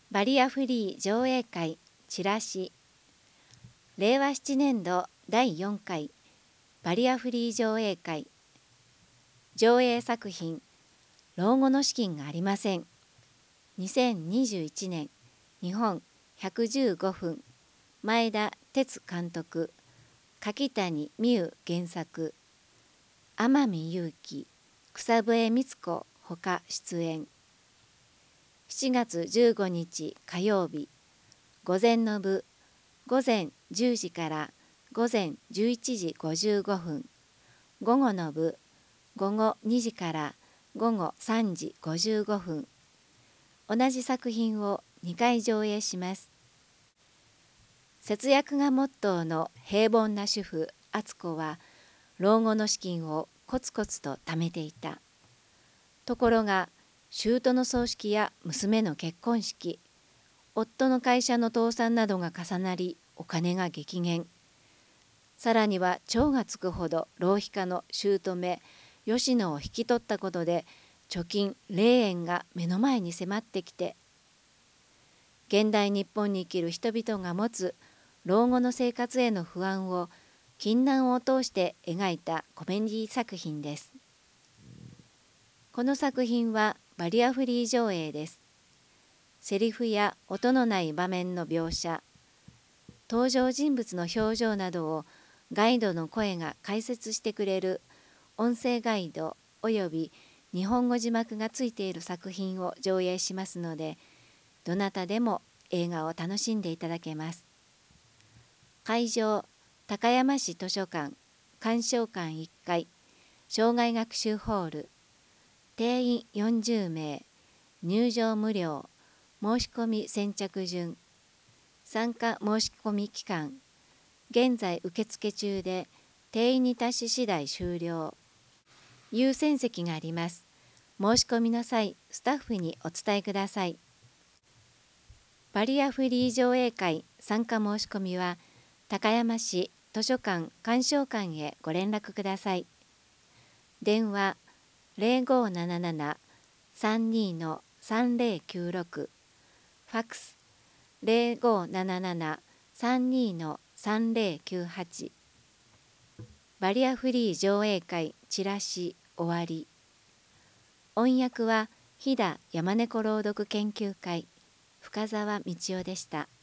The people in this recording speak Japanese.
バリアフリー上映会チラシ。令和7年度第4回バリアフリー上映会。上映作品老後の資金がありません。2021年日本115分前田哲監督、柿谷美優原作、天海祐希、草笛光子ほか出演。7月15日火曜日、午前の部、午前10時から午前11時55分、午後の部、午後2時から午後3時55分。同じ作品を2回上映します。節約がモットーの平凡な主婦敦子は、老後の資金をコツコツと貯めていた。ところが、舅の葬式や娘の結婚式、夫の会社の倒産などが重なり、お金が激減。さらには超がつくほど浪費家の姑吉野を引き取ったことで、貯金0円が目の前に迫ってきて、現代日本に生きる人々が持つ老後の生活への不安を禁難を通して描いたコメディ作品です。この作品はバリアフリー上映です。セリフや音のない場面の描写、登場人物の表情などをガイドの声が解説してくれる音声ガイドおよび日本語字幕がついている作品を上映しますので、どなたでも映画を楽しんでいただけます。会場、高山市図書館、鑑賞館1階、生涯学習ホール、定員40名、入場無料、申し込み先着順、参加申し込み期間、現在受付中で定員に達し次第終了。優先席があります。申し込みの際、スタッフにお伝えください。バリアフリー上映会参加申し込みは、高山市図書館鑑賞館へご連絡ください。電話0577-32-3096、ファックス0577-32-3098。バリアフリー上映会チラシ終わり。音訳は飛騨山猫朗読研究会深澤道夫でした。